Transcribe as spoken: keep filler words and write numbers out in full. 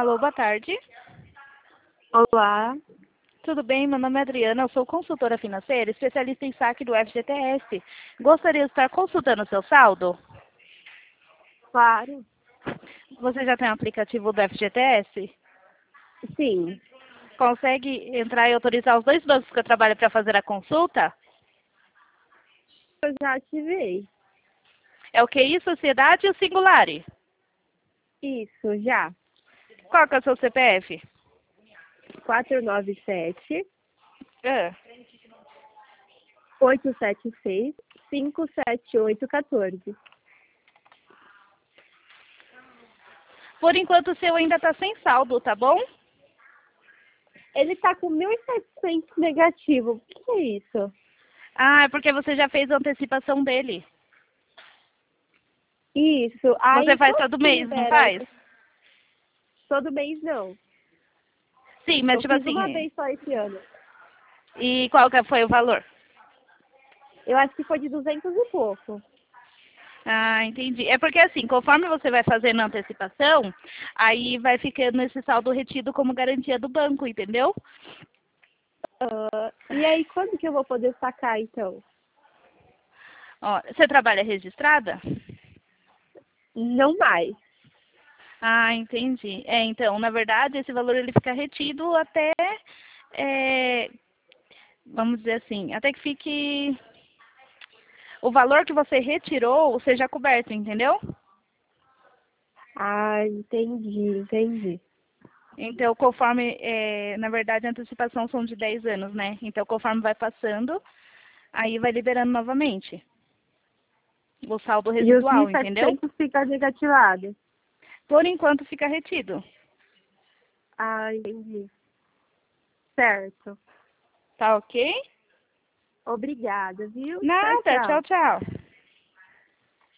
Alô, boa tarde. Olá, Tudo bem? Meu nome é Adriana, eu sou consultora financeira, especialista em saque do F G T S. Gostaria de estar consultando o seu saldo? claro. Você já tem o aplicativo do F G T S? Sim, Consegue entrar e autorizar os dois bancos que eu trabalho para fazer a consulta? eu já ativei. É o Q I, Sociedade e o Singulari. Isso, já. Qual que é o seu C P F? quatro nove sete, Ah, oito sete seis, cinco sete oito um quatro. Por enquanto o seu ainda está sem saldo, tá bom? Ele tá com mil e setecentos negativo. O que é isso? Ah, é porque você já fez a antecipação dele. Isso. Você Aí, faz quanto todo que mês, não libera faz? esse? Todo mês, não. Sim, mas Eu tipo fiz uma assim, vez só esse ano. e qual que foi o valor? Eu acho que foi de duzentos e pouco. Ah, entendi. É porque assim, conforme você vai fazendo a antecipação, aí vai ficando esse saldo retido como garantia do banco, entendeu? Ah, e aí, quando que eu vou poder sacar, então? Ó, você trabalha registrada? Não mais. Ah, entendi. É, então, na verdade, esse valor ele fica retido até, é, vamos dizer assim, até que fique o valor que você retirou seja coberto, entendeu? Ah, entendi, entendi. Então, conforme, é, na verdade, a antecipação são de dez anos, né? Então, conforme vai passando, aí vai liberando novamente o saldo E os mil residual, e entendeu? setecentos fica negativado. Por enquanto fica retido. Ah, entendi. Certo. Tá ok? Obrigada, viu? Tchau, Nada, tchau, tchau. tchau.